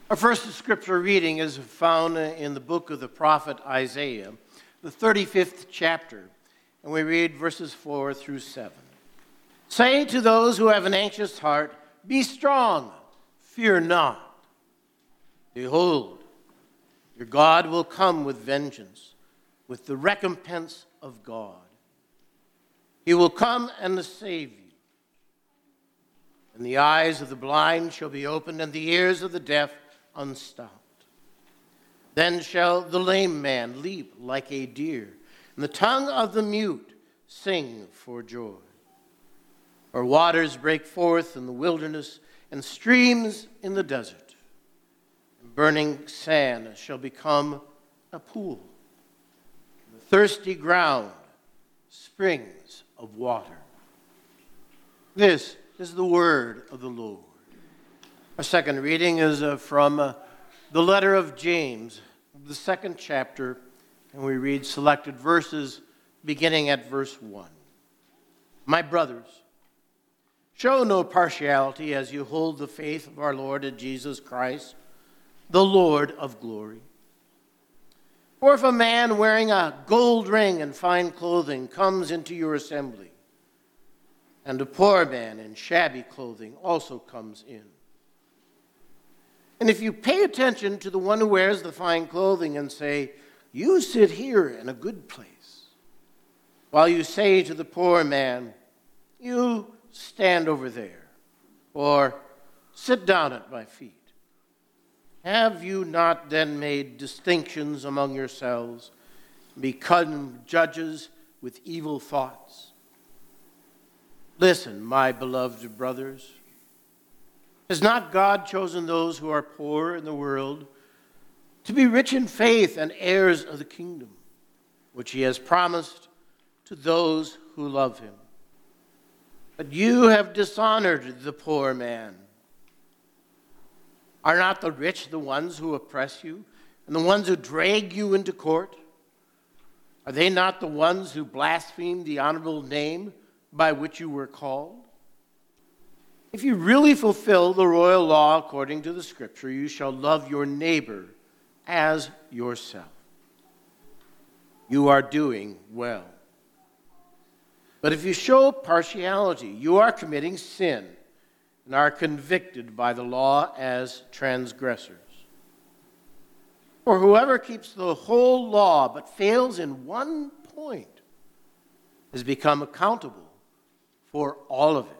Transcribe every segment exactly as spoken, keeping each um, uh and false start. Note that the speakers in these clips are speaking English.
Our first scripture reading is found in the book of the prophet Isaiah, the thirty-fifth chapter, and we read verses four through seven. Say to those who have an anxious heart, be strong, fear not. Behold, your God will come with vengeance, with the recompense of God. He will come and save you. And the eyes of the blind shall be opened, and the ears of the deaf unstopped. Then shall the lame man leap like a deer, and the tongue of the mute sing for joy. For waters break forth in the wilderness, and streams in the desert. And burning sand shall become a pool. The thirsty ground, springs of water. This is the word of the Lord. Our second reading is uh, from uh, the letter of James, the second chapter, and we read selected verses beginning at verse one. My brothers, show no partiality as you hold the faith of our Lord Jesus Christ, the Lord of glory. For if a man wearing a gold ring and fine clothing comes into your assembly, and a poor man in shabby clothing also comes in, and if you pay attention to the one who wears the fine clothing and say, you sit here in a good place, while you say to the poor man, you stand over there, or sit down at my feet, have you not then made distinctions among yourselves, become judges with evil thoughts? Listen, my beloved brothers. Has not God chosen those who are poor in the world to be rich in faith and heirs of the kingdom, which he has promised to those who love him? But you have dishonored the poor man. Are not the rich the ones who oppress you and the ones who drag you into court? Are they not the ones who blaspheme the honorable name by which you were called? If you really fulfill the royal law according to the scripture, you shall love your neighbor as yourself. You are doing well. But if you show partiality, you are committing sin and are convicted by the law as transgressors. For whoever keeps the whole law but fails in one point has become accountable for all of it.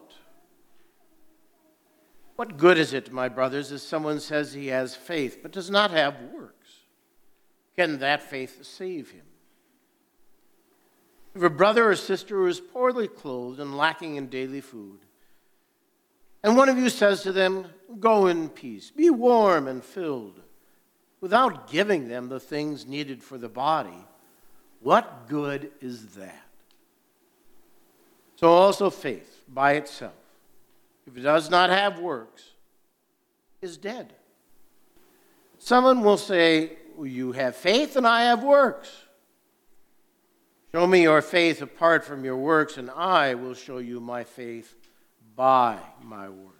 What good is it, my brothers, if someone says he has faith but does not have works? Can that faith save him? If a brother or sister who is poorly clothed and lacking in daily food, and one of you says to them, go in peace, be warm and filled, without giving them the things needed for the body, what good is that? So also faith by itself, if it does not have works, is dead. Someone will say, well, you have faith and I have works. Show me your faith apart from your works, and I will show you my faith by my works.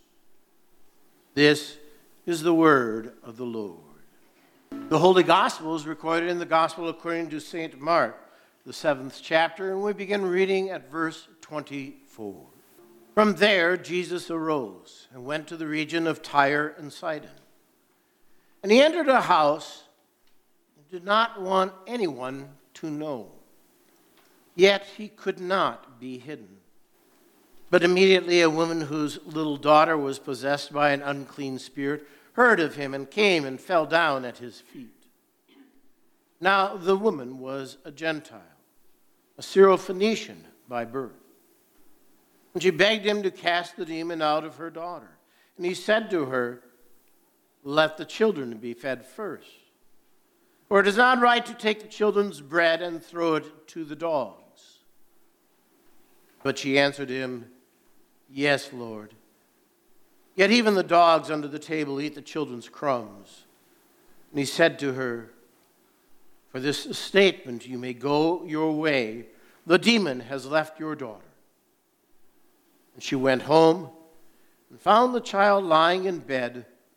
This is the word of the Lord. The Holy Gospel is recorded in the Gospel according to Saint Mark, the seventh chapter, and we begin reading at verse twenty-four. From there, Jesus arose and went to the region of Tyre and Sidon. And he entered a house and did not want anyone to know. Yet he could not be hidden. But immediately a woman whose little daughter was possessed by an unclean spirit heard of him and came and fell down at his feet. Now the woman was a Gentile, a Syrophoenician by birth. And she begged him to cast the demon out of her daughter. And he said to her, let the children be fed first. For it is not right to take the children's bread and throw it to the dogs. But she answered him, yes, Lord. Yet even the dogs under the table eat the children's crumbs. And he said to her, for this statement you may go your way. The demon has left your daughter. And she went home and found the child lying in bed,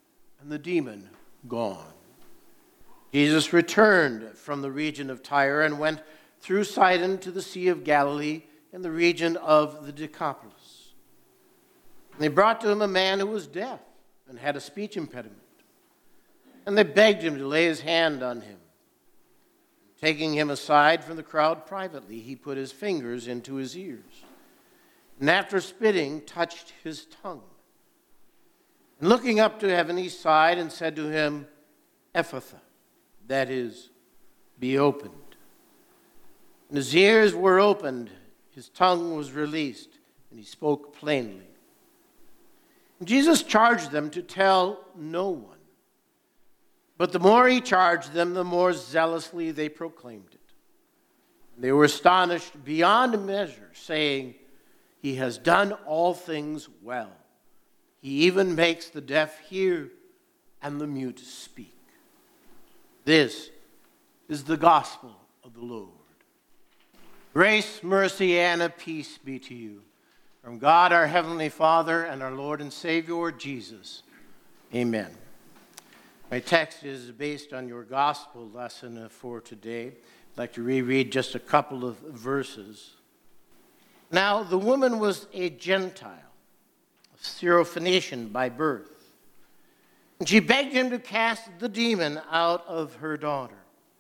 and the demon gone. Jesus returned from the region of Tyre and went through Sidon to the Sea of Galilee in the region of the Decapolis. And they brought to him a man who was deaf and had a speech impediment. And they begged him to lay his hand on him. Taking him aside from the crowd privately, he put his fingers into his ears, and after spitting, touched his tongue. And looking up to heaven, he sighed and said to him, Ephphatha, that is, be opened. And his ears were opened, his tongue was released, and he spoke plainly. And Jesus charged them to tell no one. But the more he charged them, the more zealously they proclaimed it. And they were astonished beyond measure, saying, He has done all things well. He even makes the deaf hear and the mute speak. This is the gospel of the Lord. Grace, mercy, and a peace be to you from God our Heavenly Father and our Lord and Savior Jesus. Amen. My text is based on your gospel lesson for today. I'd like to reread just a couple of verses. Now, the woman was a Gentile, a Syrophoenician by birth. And she begged him to cast the demon out of her daughter.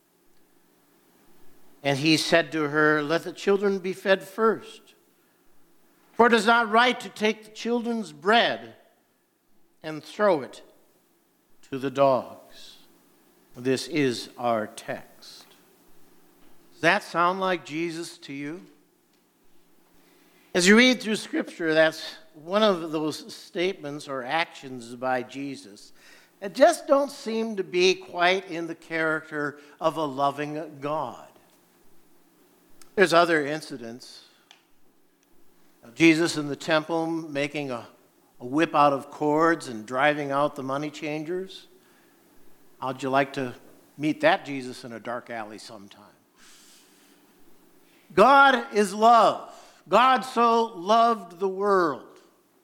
And he said to her, Let the children be fed first. For it is not right to take the children's bread and throw it to the dogs. This is our text. Does that sound like Jesus to you? As you read through Scripture, that's one of those statements or actions by Jesus that just don't seem to be quite in the character of a loving God. There's other incidents. Jesus in the temple making a, a whip out of cords and driving out the money changers. How'd you like to meet that Jesus in a dark alley sometime? God is love. God so loved the world.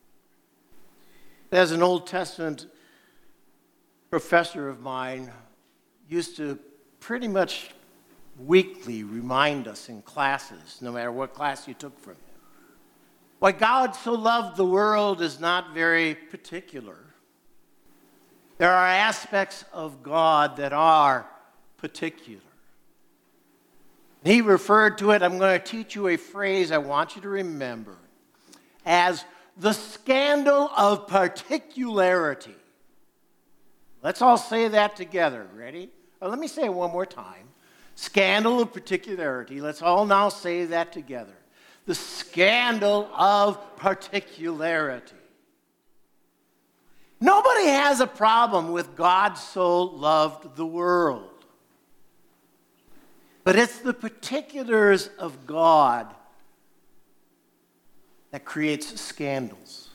As an Old Testament professor of mine used to pretty much weekly remind us in classes, no matter what class you took from him, why God so loved the world is not very particular. There are aspects of God that are particular. He referred to it, I'm going to teach you a phrase I want you to remember, as the scandal of particularity. Let's all say that together. Ready? Well, let me say it one more time. Scandal of particularity. Let's all now say that together. The scandal of particularity. Nobody has a problem with God so loved the world. But it's the particulars of God that creates scandals.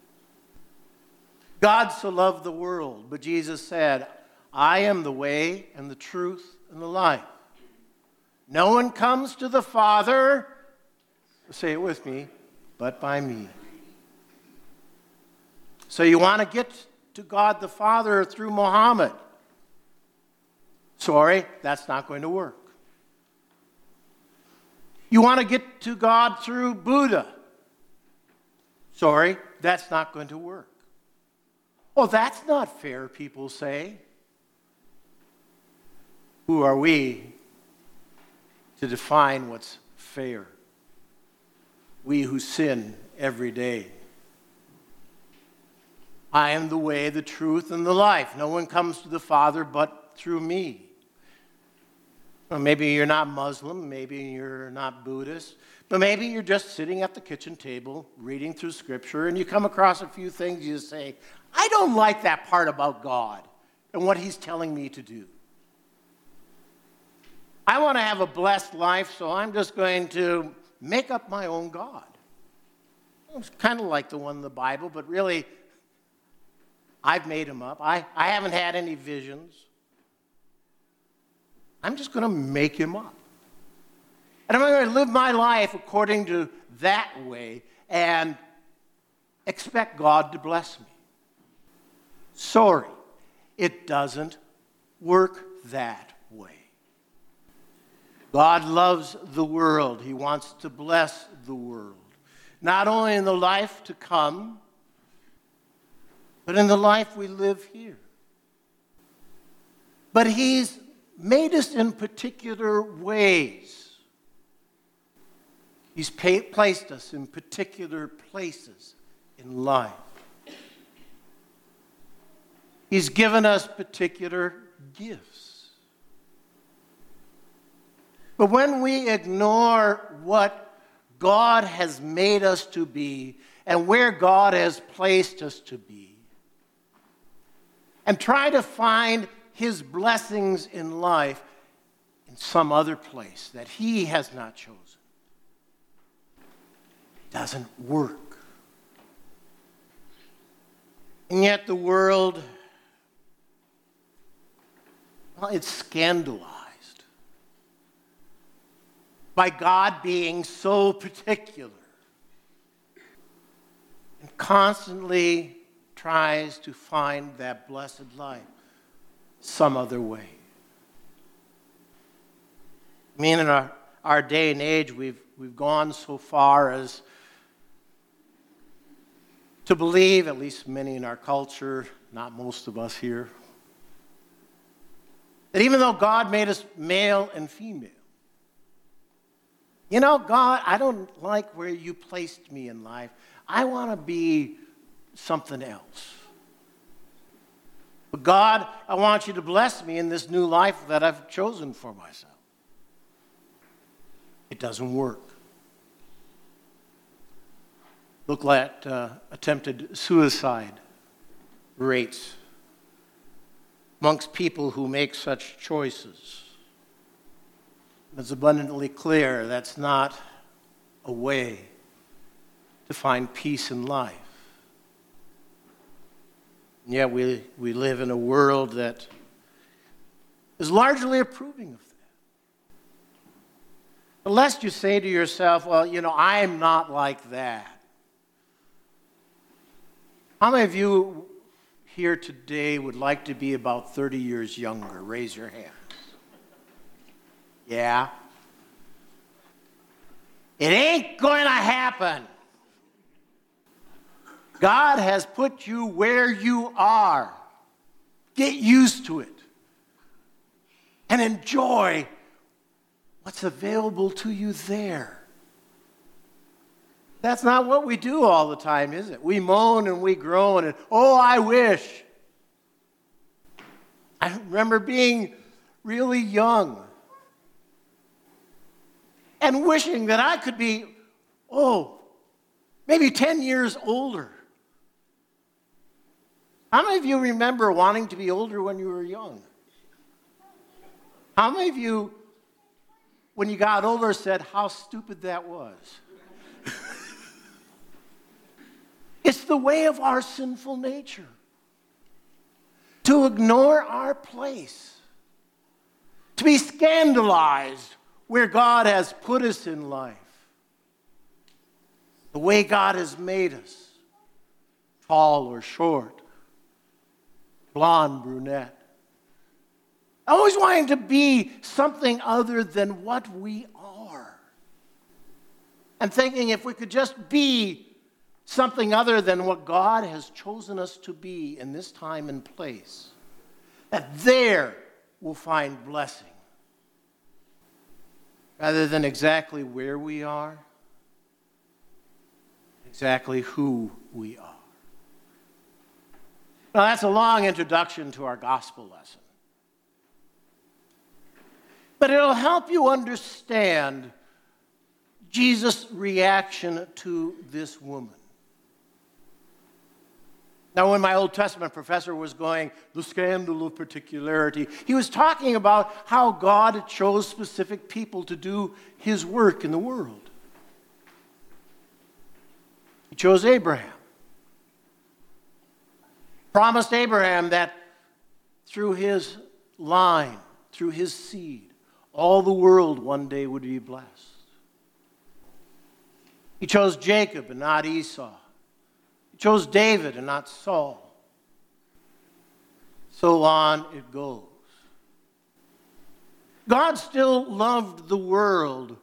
God so loved the world, but Jesus said, I am the way and the truth and the life. No one comes to the Father, say it with me, but by me. So you want to get to God the Father through Muhammad. Sorry, that's not going to work. You want to get to God through Buddha. Sorry, that's not going to work. Well, that's not fair, people say. Who are we to define what's fair? We who sin every day. I am the way, the truth, and the life. No one comes to the Father but through me. Well, maybe you're not Muslim, maybe you're not Buddhist, but maybe you're just sitting at the kitchen table reading through Scripture and you come across a few things you say, I don't like that part about God and what He's telling me to do. I want to have a blessed life, so I'm just going to make up my own God. It's kind of like the one in the Bible, but really, I've made him up. I, I haven't had any visions. I'm just going to make him up. And I'm going to live my life according to that way and expect God to bless me. Sorry, It doesn't work that way. God loves the world. He wants to bless the world, not only in the life to come, but in the life we live here. But He's made us in particular ways. He's pa- placed us in particular places in life. He's given us particular gifts. But when we ignore what God has made us to be and where God has placed us to be, and try to find His blessings in life in some other place that He has not chosen, it doesn't work. And yet the world, well, it's scandalized by God being so particular and constantly tries to find that blessed life some other way. I mean, in our, our day and age, we've, we've gone so far as to believe, at least many in our culture, not most of us here, that even though God made us male and female, you know, God, I don't like where you placed me in life. I want to be something else. But God, I want you to bless me in this new life that I've chosen for myself. It doesn't work. Look at uh, attempted suicide rates amongst people who make such choices. It's abundantly clear that's not a way to find peace in life. And yet we, we live in a world that is largely approving of that. Unless you say to yourself, well, you know, I'm not like that. How many of you here today would like to be about thirty years younger? Raise your hands. Yeah. It ain't going to happen. God has put you where you are. Get used to it. And enjoy what's available to you there. That's not what we do all the time, is it? We moan and we groan and, oh, I wish. I remember being really young and wishing that I could be, oh, maybe ten years older. How many of you remember wanting to be older when you were young? How many of you, when you got older, said how stupid that was? It's the way of our sinful nature to ignore our place, to be scandalized where God has put us in life, the way God has made us, tall or short, blonde, brunette. Always wanting to be something other than what we are. And thinking if we could just be something other than what God has chosen us to be in this time and place, that there we'll find blessing. Rather than exactly where we are, exactly who we are. Now, that's a long introduction to our gospel lesson. But it'll help you understand Jesus' reaction to this woman. Now, when my Old Testament professor was going, the scandal of particularity, he was talking about how God chose specific people to do his work in the world. He chose Abraham. Promised Abraham that through his line, through his seed, all the world one day would be blessed. He chose Jacob and not Esau. He chose David and not Saul. So on it goes. God still loved the world,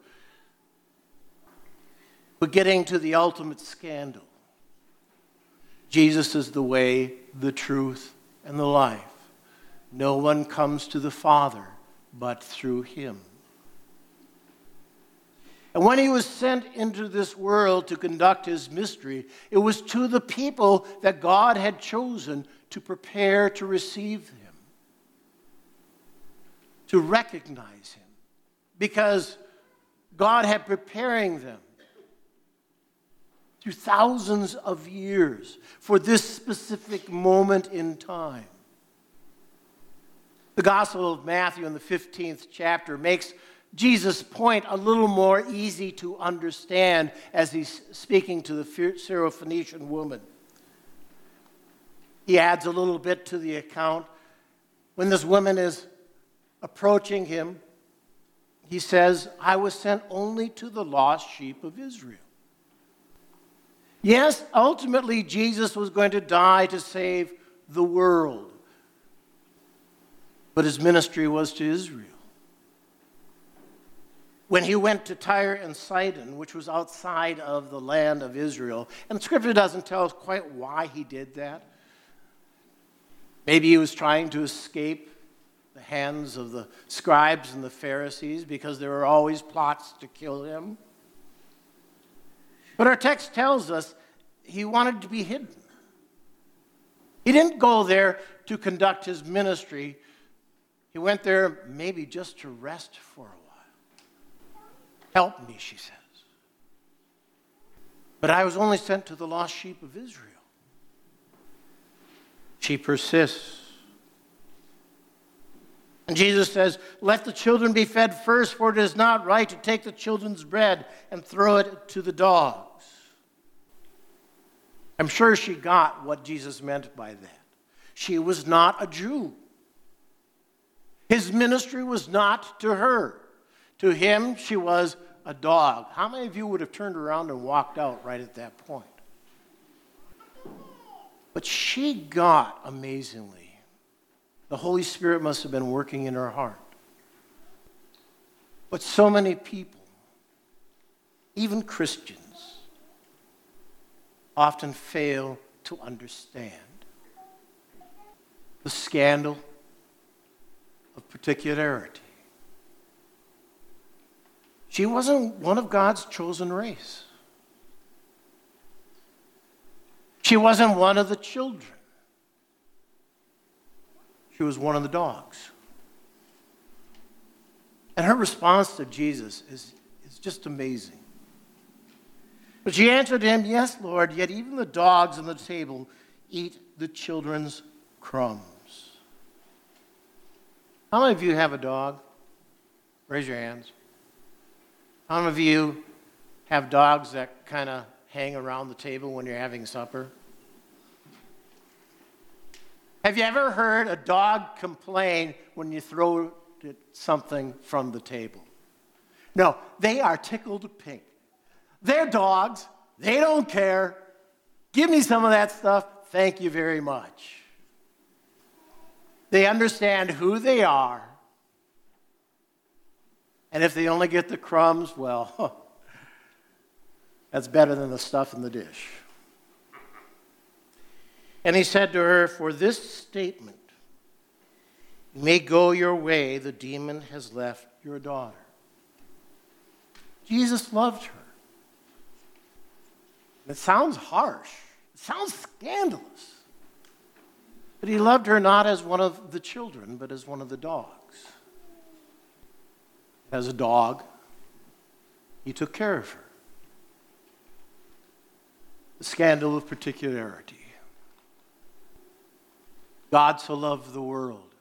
but getting to the ultimate scandal. Jesus is the way, the truth, and the life. No one comes to the Father but through him. And when he was sent into this world to conduct his mystery, it was to the people that God had chosen to prepare to receive him, to recognize him, because God had preparing them through thousands of years for this specific moment in time. The Gospel of Matthew in the fifteenth chapter makes Jesus' point a little more easy to understand as he's speaking to the Syrophoenician woman. He adds a little bit to the account. When this woman is approaching him, he says, I was sent only to the lost sheep of Israel. Yes, ultimately Jesus was going to die to save the world, but his ministry was to Israel. When he went to Tyre and Sidon, which was outside of the land of Israel, and Scripture doesn't tell us quite why he did that. Maybe he was trying to escape the hands of the scribes and the Pharisees because there were always plots to kill him. But our text tells us he wanted to be hidden. He didn't go there to conduct his ministry. He went there maybe just to rest for a while. Help me, she says. But I was only sent to the lost sheep of Israel. She persists. And Jesus says, let the children be fed first, for it is not right to take the children's bread and throw it to the dogs. I'm sure she got what Jesus meant by that. She was not a Jew. His ministry was not to her. To him, she was a dog. How many of you would have turned around and walked out right at that point? But she got, amazingly, the Holy Spirit must have been working in her heart. But so many people, even Christians, often fail to understand the scandal of particularity. She wasn't one of God's chosen race. She wasn't one of the children. She was one of the dogs. And her response to Jesus is, is just amazing. But she answered him, yes, Lord, yet even the dogs on the table eat the children's crumbs. How many of you have a dog? Raise your hands. How many of you have dogs that kind of hang around the table when you're having supper? Have you ever heard a dog complain when you throw something from the table? No, they are tickled pink. They're dogs. They don't care. Give me some of that stuff. Thank you very much. They understand who they are. And if they only get the crumbs, well, that's better than the stuff in the dish. And he said to her, for this statement, you may go your way, the demon has left your daughter. Jesus loved her. It sounds harsh. It sounds scandalous. But he loved her not as one of the children, but as one of the dogs. As a dog, he took care of her. The scandal of particularity. God so loved the world.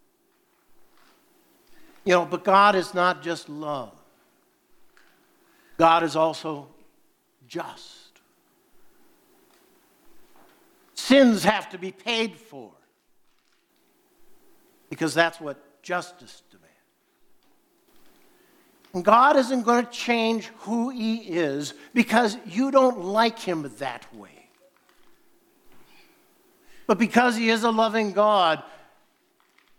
You know, but God is not just love. God is also just. Sins have to be paid for, because that's what justice demands. And God isn't going to change who he is because you don't like him that way. But because he is a loving God,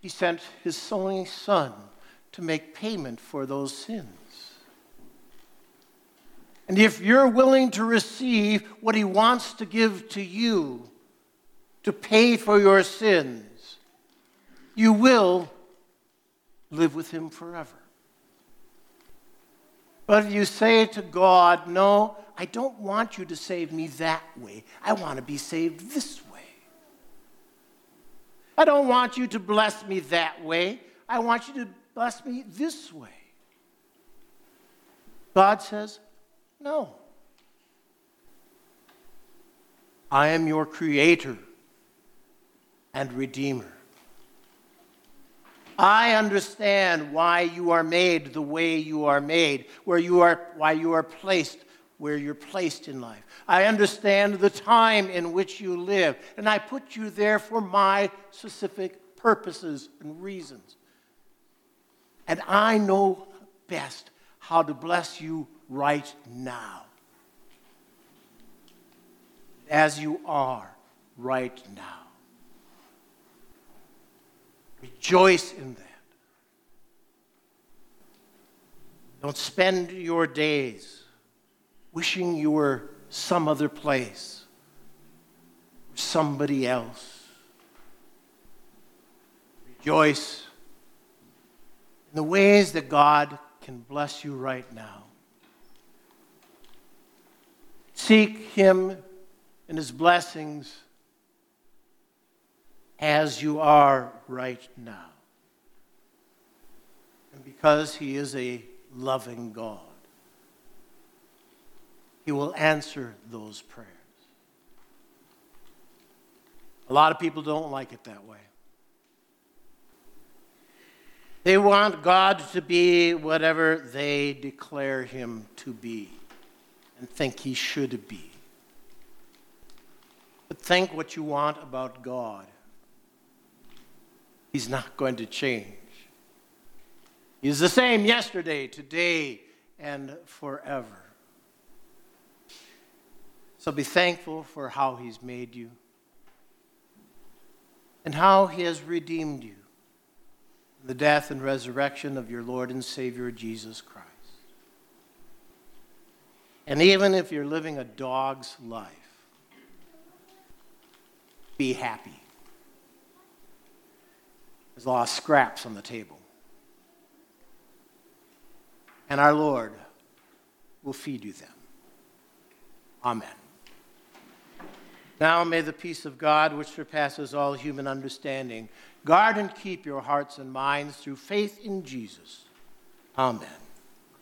He sent his only Son to make payment for those sins. And if you're willing to receive what he wants to give to you to pay for your sins, you will live with him forever. But if you say to God, no, I don't want you to save me that way. I want to be saved this way. I don't want you to bless me that way. I want you to bless me this way. God says, no. I am your creator and redeemer. I understand why you are made the way you are made, where you are, why you are placed where you're placed in life. I understand the time in which you live, and I put you there for my specific purposes and reasons. And I know best how to bless you right now, as you are right now. Rejoice in that. Don't spend your days wishing you were some other place, or somebody else. Rejoice in the ways that God can bless you right now. Seek him and his blessings as you are right now. And because he is a loving God, he will answer those prayers. A lot of people don't like it that way. They want God to be whatever they declare him to be and think he should be. But think what you want about God. He's not going to change. He's the same yesterday, today, and forever. So be thankful for how he's made you and how he has redeemed you in the death and resurrection of your Lord and Savior, Jesus Christ. And even if you're living a dog's life, be happy. There's a lot of scraps on the table. And our Lord will feed you them. Amen. Now may the peace of God, which surpasses all human understanding, guard and keep your hearts and minds through faith in Jesus. Amen.